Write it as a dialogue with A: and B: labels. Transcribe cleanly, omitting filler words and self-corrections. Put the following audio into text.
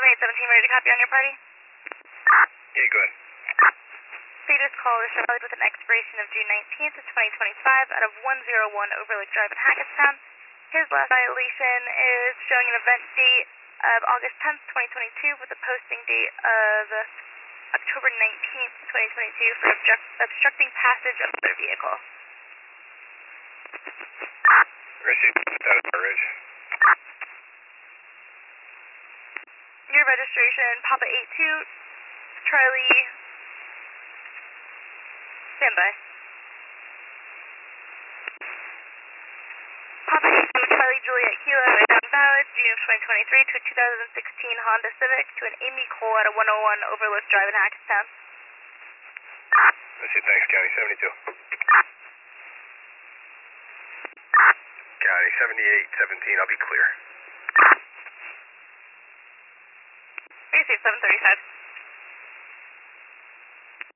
A: 7817, ready to copy on your party?
B: Yeah, go ahead.
A: Status call is valid with an expiration of June 19th of 2025 out of 101 Overlook Drive in Hackettstown. His last violation is showing an event date of August 10th, 2022 with a posting date of October 19th, 2022 for obstructing passage of their vehicle.
B: Received. Status Ridge.
A: Your registration, Papa 82, Charlie, standby. Papa 82, Charlie Juliet Kilo, invalid, June of 2023 to a 2016 Honda Civic to an Amy Cole at a 101 Overlook Drive in Hackettstown.
B: Received. Thanks, County 72. County 7817, I'll be clear.
A: Received 735.